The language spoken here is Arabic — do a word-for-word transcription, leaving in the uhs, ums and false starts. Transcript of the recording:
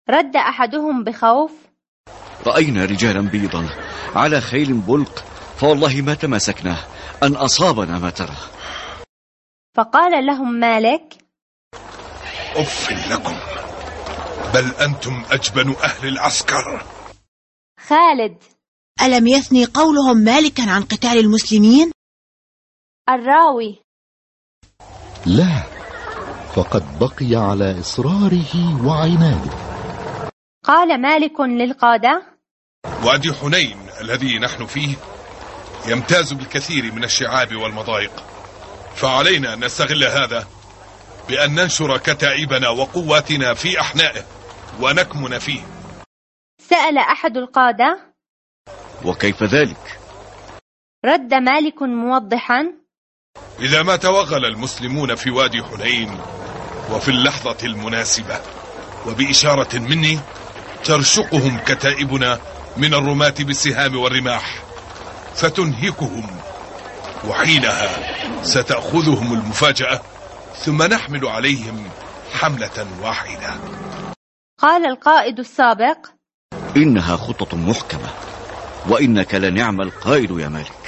رد أحدهم بخوف: رأينا رجالا بيضا على خيل بلق، فوالله ما تماسكناه أن أصابنا ما ترى. فقال لهم مالك: أف لكم، بل أنتم أجبن أهل العسكر. خالد: ألم يثني قولهم مالكا عن قتال المسلمين؟ الراوي: لا، فقد بقي على إصراره وعناده. قال مالك للقادة: وادي حنين الذي نحن فيه يمتاز بالكثير من الشعاب والمضايق، فعلينا أن نستغل هذا بأن ننشر كتائبنا وقواتنا في أحنائه ونكمن فيه. سأل أحد القادة: وكيف ذلك؟ رد مالك موضحا: إذا ما توغل المسلمون في وادي حنين وفي اللحظة المناسبة وبإشارة مني ترشقهم كتائبنا من الرماة بالسهام والرماح فتنهكهم، وحينها ستأخذهم المفاجأة ثم نحمل عليهم حملة واحدة. قال القائد السابق: إنها خطة محكمة، وإنك لنعم القائد يا مالك.